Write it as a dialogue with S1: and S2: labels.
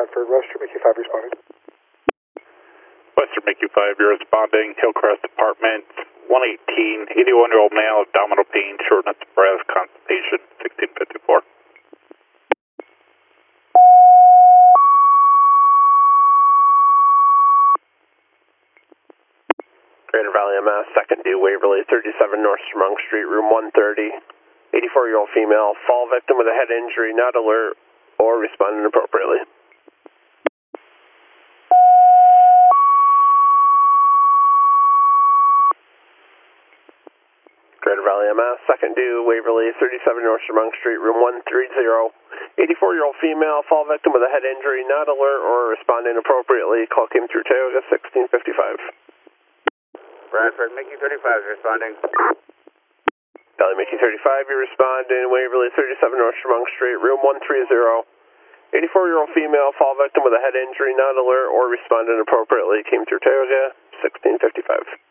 S1: Bradford, Western Mickey 5 responding.
S2: Western Mickey 5, you're responding. Hillcrest Apartment, 118, 81-year-old male, abdominal pain, shortness of breath, constipation, 1654.
S3: Greater Valley MS, second due Waverly, 37 North Stremung Street, room 130. 84-year-old female, fall victim with a head injury, not alert or responding appropriately. Greater Valley MS, second due Waverly, 37 North Stremung Street, room 130. 84-year-old female, fall victim with a head injury, not alert or responding appropriately. Call came through Tioga 1655.
S4: Bradford, Mickey 35 responding.
S3: Valley Mickey 35, you're responding. Waverly 37 North Stremung Street, room 130. 84-year-old female, fall victim with a head injury, not alert or responding appropriately. Came through Tioga 1655.